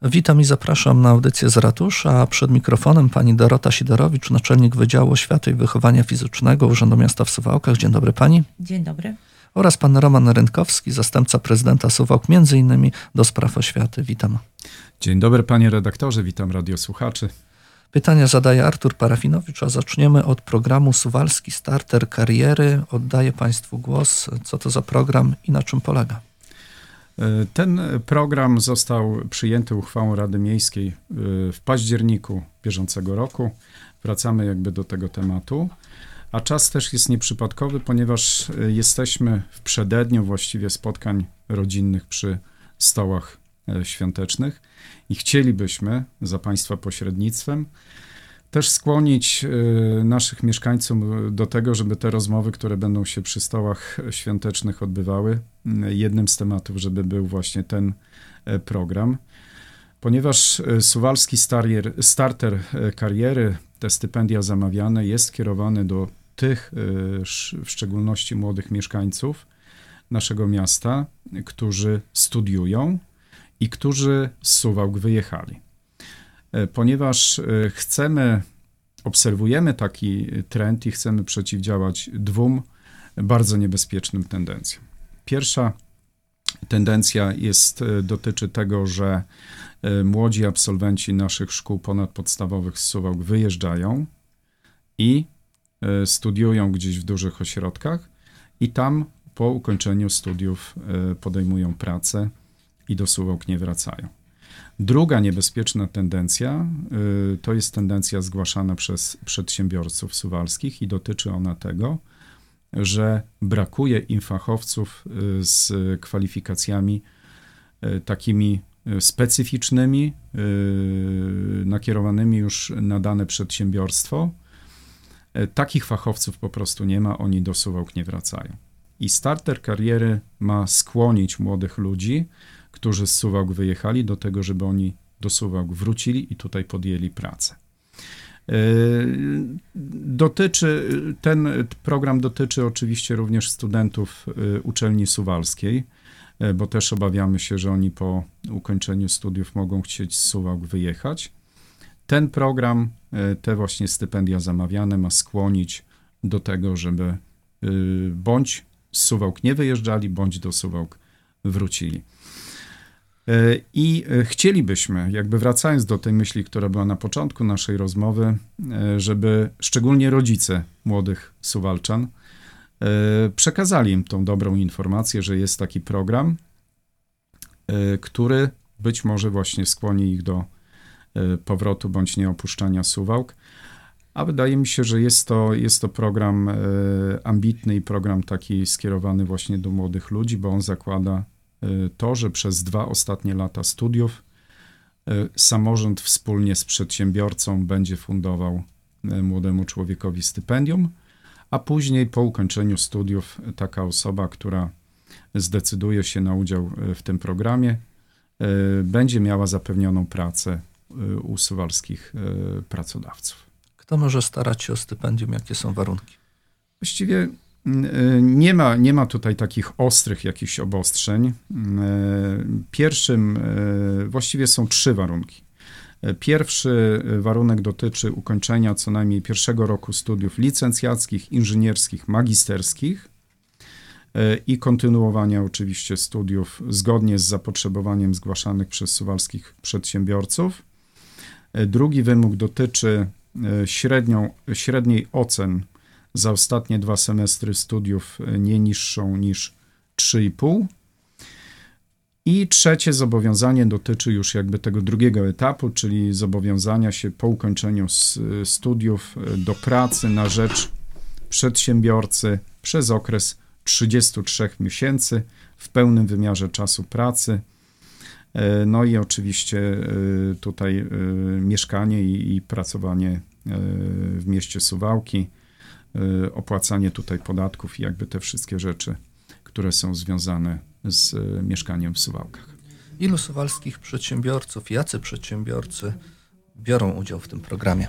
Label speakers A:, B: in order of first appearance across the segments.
A: Witam i zapraszam na audycję z ratusza, a przed mikrofonem pani Dorota Sidorowicz, naczelnik Wydziału Oświaty i Wychowania Fizycznego Urzędu Miasta w Suwałkach. Dzień dobry pani.
B: Dzień dobry.
A: Oraz pan Roman Rynkowski, zastępca prezydenta Suwałk, między innymi do spraw oświaty. Witam.
C: Dzień dobry panie redaktorze, witam radiosłuchaczy.
A: Pytania zadaje Artur Parafinowicz, a zaczniemy od programu Suwalski Starter Kariery. Oddaję państwu głos. Co to za program i na czym polega?
C: Ten program został przyjęty uchwałą Rady Miejskiej w październiku bieżącego roku. Wracamy jakby do tego tematu, a czas też jest nieprzypadkowy, ponieważ jesteśmy w przededniu właściwie spotkań rodzinnych przy stołach świątecznych i chcielibyśmy za państwa pośrednictwem też skłonić naszych mieszkańców do tego, żeby te rozmowy, które będą się przy stołach świątecznych odbywały, jednym z tematów, żeby był właśnie ten program. Ponieważ Suwalski Starter Kariery, te stypendia zamawiane, jest skierowany do tych, w szczególności młodych mieszkańców naszego miasta, którzy studiują i którzy z Suwałk wyjechali. Ponieważ obserwujemy taki trend i chcemy przeciwdziałać dwóm bardzo niebezpiecznym tendencjom. Pierwsza tendencja dotyczy tego, że młodzi absolwenci naszych szkół ponadpodstawowych z Suwałk wyjeżdżają i studiują gdzieś w dużych ośrodkach i tam po ukończeniu studiów podejmują pracę i do Suwałk nie wracają. Druga niebezpieczna tendencja to jest tendencja zgłaszana przez przedsiębiorców suwalskich i dotyczy ona tego, że brakuje im fachowców z kwalifikacjami takimi specyficznymi, nakierowanymi już na dane przedsiębiorstwo. Takich fachowców po prostu nie ma, oni do Suwałk nie wracają. I starter kariery ma skłonić młodych ludzi, którzy z Suwałk wyjechali, do tego, żeby oni do Suwałk wrócili i tutaj podjęli pracę. Ten program dotyczy oczywiście również studentów uczelni suwalskiej, bo też obawiamy się, że oni po ukończeniu studiów mogą chcieć z Suwałk wyjechać. Ten program, te właśnie stypendia zamawiane ma skłonić do tego, żeby bądź z Suwałk nie wyjeżdżali, bądź do Suwałk wrócili. I chcielibyśmy, jakby wracając do tej myśli, która była na początku naszej rozmowy, żeby szczególnie rodzice młodych Suwalczan przekazali im tą dobrą informację, że jest taki program, który być może właśnie skłoni ich do powrotu bądź nieopuszczania Suwałk. A wydaje mi się, że jest to program ambitny i program taki skierowany właśnie do młodych ludzi, bo on zakłada to, że przez 2 ostatnie lata studiów samorząd wspólnie z przedsiębiorcą będzie fundował młodemu człowiekowi stypendium, a później po ukończeniu studiów taka osoba, która zdecyduje się na udział w tym programie, będzie miała zapewnioną pracę u suwalskich pracodawców.
A: Kto może starać się o stypendium? Jakie są warunki?
C: Właściwie nie ma tutaj takich ostrych jakichś obostrzeń. Właściwie są 3 warunki. Pierwszy warunek dotyczy ukończenia co najmniej 1. roku studiów licencjackich, inżynierskich, magisterskich i kontynuowania oczywiście studiów zgodnie z zapotrzebowaniem zgłaszanych przez suwalskich przedsiębiorców. Drugi wymóg dotyczy średniej ocen za ostatnie 2 semestry studiów nie niższą niż 3,5. I trzecie zobowiązanie dotyczy już jakby tego drugiego etapu, czyli zobowiązania się po ukończeniu studiów do pracy na rzecz przedsiębiorcy przez okres 33 miesięcy w pełnym wymiarze czasu pracy. No i oczywiście tutaj mieszkanie i pracowanie w mieście Suwałki, opłacanie tutaj podatków i jakby te wszystkie rzeczy, które są związane z mieszkaniem w Suwałkach.
A: Ilu suwalskich przedsiębiorców, jacy przedsiębiorcy biorą udział w tym programie?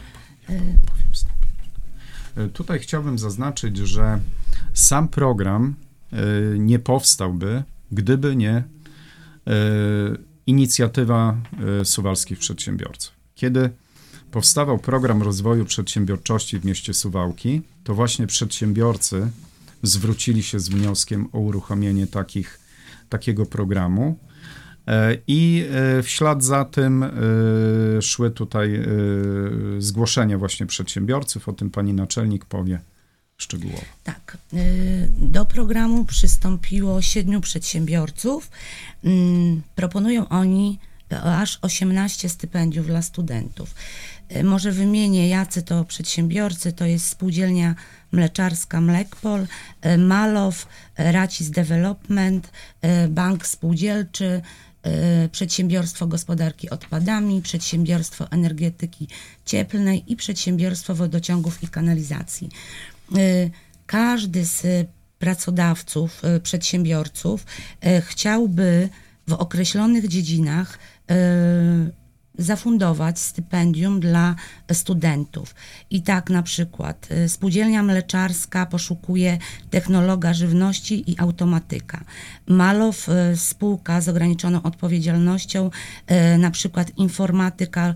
C: Tutaj chciałbym zaznaczyć, że sam program nie powstałby, gdyby nie inicjatywa suwalskich przedsiębiorców. Kiedy powstawał program rozwoju przedsiębiorczości w mieście Suwałki, to właśnie przedsiębiorcy zwrócili się z wnioskiem o uruchomienie takiego programu i w ślad za tym szły tutaj zgłoszenia właśnie przedsiębiorców, o tym pani naczelnik powie szczegółowo.
B: Tak, do programu przystąpiło 7 przedsiębiorców. Proponują oni aż 18 stypendiów dla studentów. Może wymienię, jacy to przedsiębiorcy. To jest Spółdzielnia Mleczarska Mlekpol, Malow, Racis Development, Bank Spółdzielczy, Przedsiębiorstwo Gospodarki Odpadami, Przedsiębiorstwo Energetyki Cieplnej i Przedsiębiorstwo Wodociągów i Kanalizacji. Każdy z pracodawców, przedsiębiorców chciałby w określonych dziedzinach zafundować stypendium dla studentów. I tak na przykład Spółdzielnia Mleczarska poszukuje technologa żywności i automatyka. Malow, spółka z ograniczoną odpowiedzialnością, na przykład informatyka,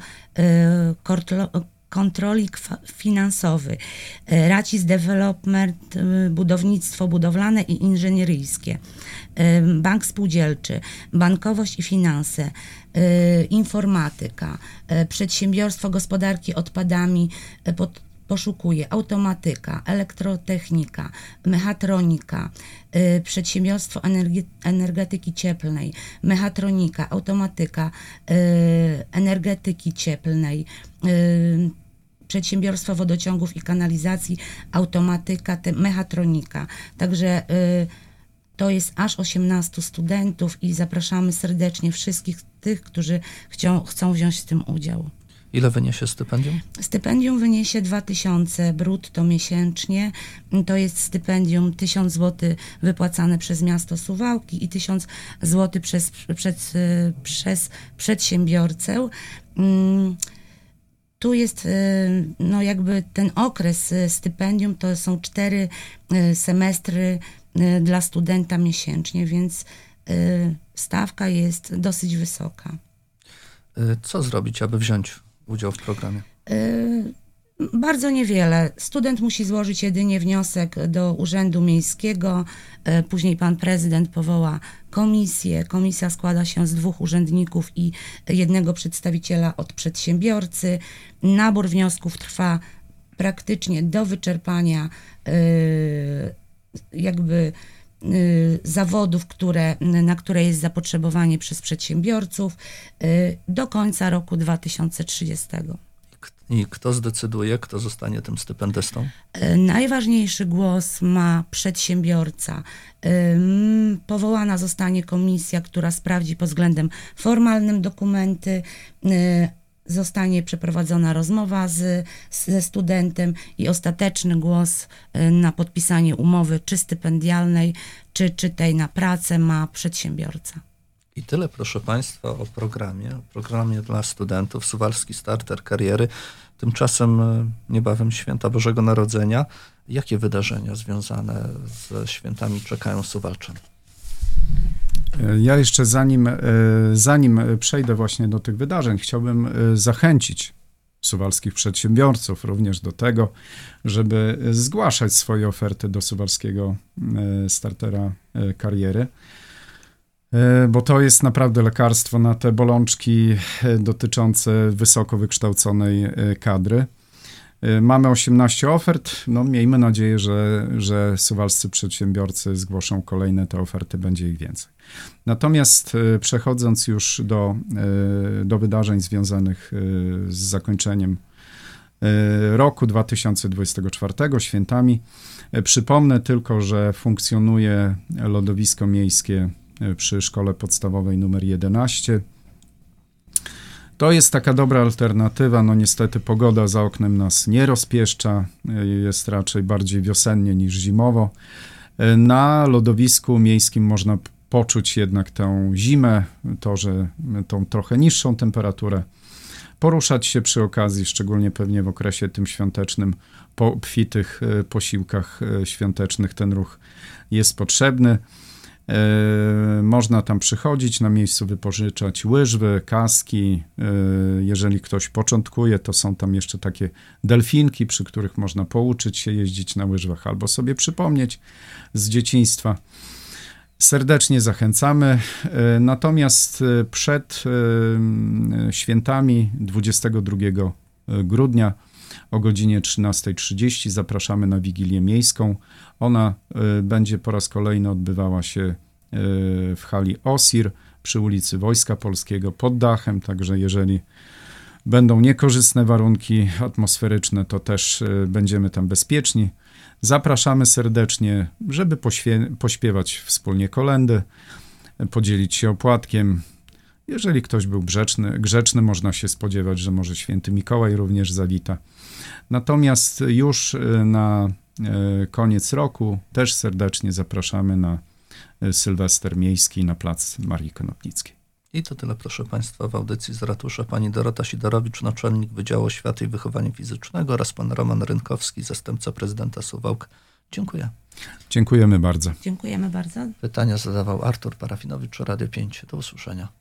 B: kontrolik finansowy, Racis Development, budownictwo budowlane i inżynieryjskie, Bank Spółdzielczy, bankowość i finanse, informatyka, Przedsiębiorstwo Gospodarki Odpadami poszukuje automatyka, elektrotechnika, mechatronika, Przedsiębiorstwo Energetyki Cieplnej, mechatronika, automatyka, energetyki cieplnej, Przedsiębiorstwo Wodociągów i Kanalizacji, automatyka, mechatronika. Także to jest aż 18 studentów i zapraszamy serdecznie wszystkich tych, którzy chcą wziąć w tym udział.
A: Ile wyniesie stypendium? Stypendium
B: wyniesie 2000 brutto miesięcznie. To jest stypendium 1000 zł wypłacane przez miasto Suwałki i 1000 zł przez przedsiębiorcę. Tu jest no jakby ten okres stypendium, to są 4 semestry dla studenta miesięcznie, więc stawka jest dosyć wysoka.
A: Co zrobić, aby wziąć udział w programie?
B: Bardzo niewiele. Student musi złożyć jedynie wniosek do Urzędu Miejskiego, później pan prezydent powoła komisję. Komisja składa się z 2 urzędników i 1 przedstawiciela od przedsiębiorcy. Nabór wniosków trwa praktycznie do wyczerpania zawodów, na które jest zapotrzebowanie przez przedsiębiorców do końca roku 2030.
A: I kto zdecyduje, kto zostanie tym stypendystą?
B: Najważniejszy głos ma przedsiębiorca. Powołana zostanie komisja, która sprawdzi pod względem formalnym dokumenty, zostanie przeprowadzona rozmowa ze studentem i ostateczny głos na podpisanie umowy czy stypendialnej, czy tej na pracę ma przedsiębiorca.
A: I tyle, proszę Państwa, o programie dla studentów Suwalski Starter Kariery. Tymczasem niebawem święta Bożego Narodzenia. Jakie wydarzenia związane ze świętami czekają Suwalczan?
C: Ja jeszcze zanim przejdę właśnie do tych wydarzeń, chciałbym zachęcić suwalskich przedsiębiorców również do tego, żeby zgłaszać swoje oferty do Suwalskiego Startera Kariery, bo to jest naprawdę lekarstwo na te bolączki dotyczące wysoko wykształconej kadry. Mamy 18 ofert, no miejmy nadzieję, że suwalscy przedsiębiorcy zgłoszą kolejne, te oferty będzie ich więcej. Natomiast przechodząc już do wydarzeń związanych z zakończeniem roku 2024, świętami, przypomnę tylko, że funkcjonuje lodowisko miejskie przy szkole podstawowej numer 11. To jest taka dobra alternatywa, no niestety pogoda za oknem nas nie rozpieszcza, jest raczej bardziej wiosennie niż zimowo. Na lodowisku miejskim można poczuć jednak tę zimę, tą trochę niższą temperaturę, poruszać się przy okazji, szczególnie pewnie w okresie tym świątecznym, po obfitych posiłkach świątecznych ten ruch jest potrzebny. Można tam przychodzić, na miejscu wypożyczać łyżwy, kaski. Jeżeli ktoś początkuje, to są tam jeszcze takie delfinki, przy których można pouczyć się jeździć na łyżwach albo sobie przypomnieć z dzieciństwa. Serdecznie zachęcamy. Natomiast przed świętami 22 grudnia o godzinie 13:30 zapraszamy na Wigilię Miejską. Ona będzie po raz kolejny odbywała się w hali OSIR przy ulicy Wojska Polskiego pod dachem, także jeżeli będą niekorzystne warunki atmosferyczne, to też będziemy tam bezpieczni. Zapraszamy serdecznie, żeby pośpiewać wspólnie kolędy, podzielić się opłatkiem. Jeżeli ktoś był grzeczny, można się spodziewać, że może święty Mikołaj również zawita. Natomiast już na koniec roku też serdecznie zapraszamy na Sylwester Miejski na plac Marii Konopnickiej.
A: I to tyle, proszę Państwa, w audycji z ratusza. Pani Dorota Sidorowicz, naczelnik Wydziału Oświaty i Wychowania Fizycznego, oraz pan Roman Rynkowski, zastępca prezydenta Suwałk. Dziękuję.
C: Dziękujemy bardzo.
B: Dziękujemy bardzo.
A: Pytania zadawał Artur Parafinowicz, Radio 5. Do usłyszenia.